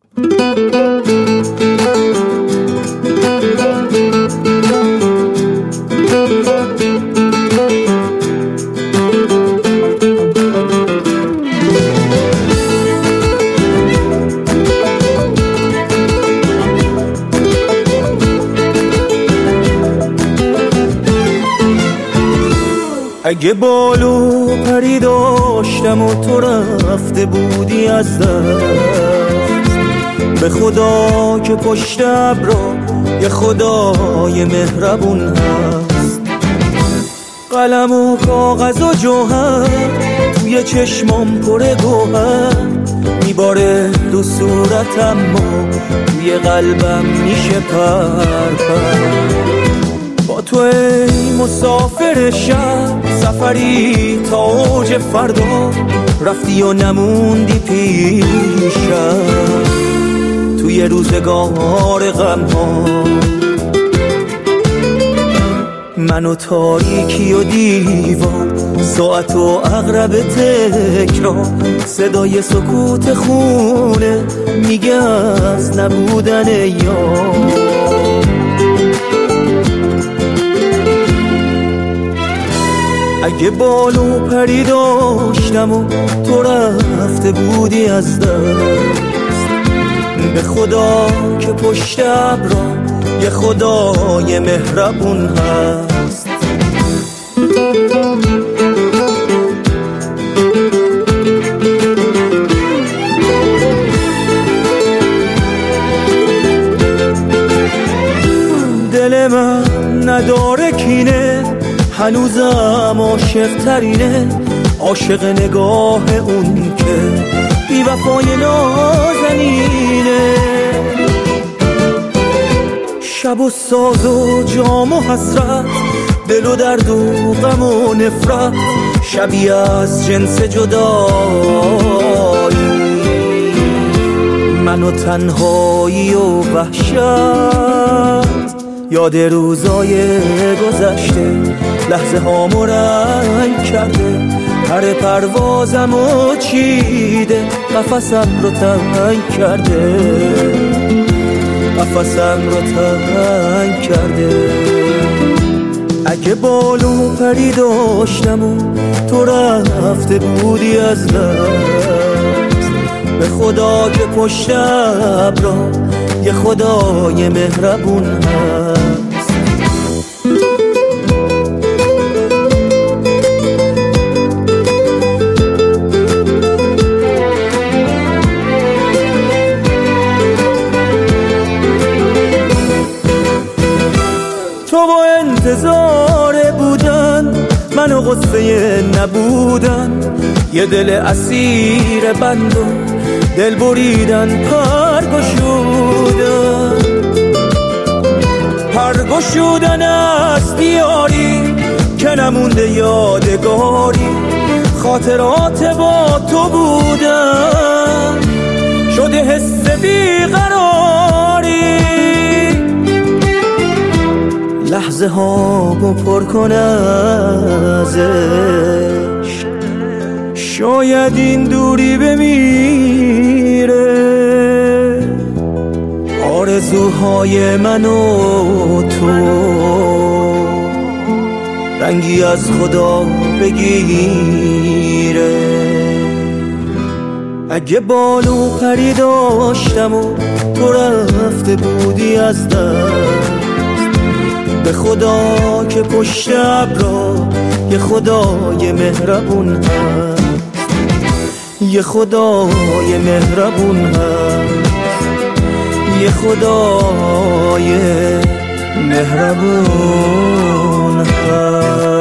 اگه بالو پری داشتم و تو رفته بودی از دست، به خدا که پشت ابرا یه خدای مهربون هست. قلم و کاغذ و جوهر توی چشمام پر گوهر میباره دو صورتم و توی قلبم میشه پر. با تو ای مسافر شب، سفری تا اوج فردا، رفتی و نموندی پیشم توی روزگار غم ها. من و تاریکی و دیوار، ساعت و عقرب تکرار، صدای سکوت خونه میگه از نبودن یار. اگه بالو پری داشتم و تو رفته بودی از دست، به خدا که پشت ابرا یه خدای مهربون هست. دل من نداره کینه، هنوزم عاشق ترینه، عاشق نگاه اون که بی وفای نازنینه. شب و ساز و جام و حسرت، دل و درد و غم و نفرت، شبیه از جنس جدایی، من و تنهایی و وحشت. یاد روزای گذشته لحظه ها رنگ کرده، پر پروازم و چیده، قفسم رو تنگ کرده، قفسم رو تنگ کرده. اگه بالو پری داشتم و تو رفته بودی از دست، به خدا که پشت ابرا یه خدای مهربون هست. تو با انتظار بودن، من و غصه نبودن، یه دل اسیر بند و دل بریدن، پر گشودن از دیاری که نمونده یادگاری. خاطرات با تو بودن شده حس بیقراری، لحظه ها پر کن از عشق، شاید این دوری بمیره. آرزوهای من و تو رنگی از خدا بگیره. اگه بالو پری داشتم و تو رفته بودی از دست، به خدا که پشت ابرا یه خدای مهربون هست، یه خدای مهربون هست، یه خدای مهربون هست.